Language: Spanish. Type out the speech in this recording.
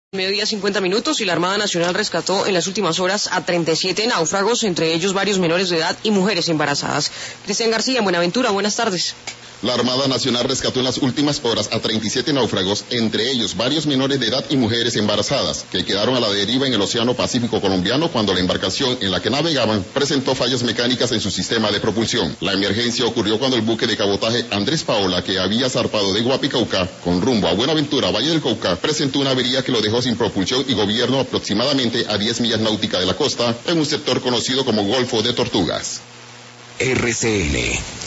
Mediodía 50 minutos y la Armada Nacional rescató en las últimas horas a 37 náufragos, entre ellos varios menores de edad y mujeres embarazadas. Cristian García, en Buenaventura, buenas tardes. La Armada Nacional rescató en las últimas horas a 37 náufragos, entre ellos varios menores de edad y mujeres embarazadas, que quedaron a la deriva en el Océano Pacífico colombiano cuando la embarcación en la que navegaban presentó fallas mecánicas en su sistema de propulsión. La emergencia ocurrió cuando el buque de cabotaje Andrés Paola, que había zarpado de Guapicauca con rumbo a Buenaventura, Valle del Cauca, presentó una avería que lo dejó sin propulsión y gobierno aproximadamente a 10 millas náuticas de la costa, en un sector conocido como Golfo de Tortugas. RCN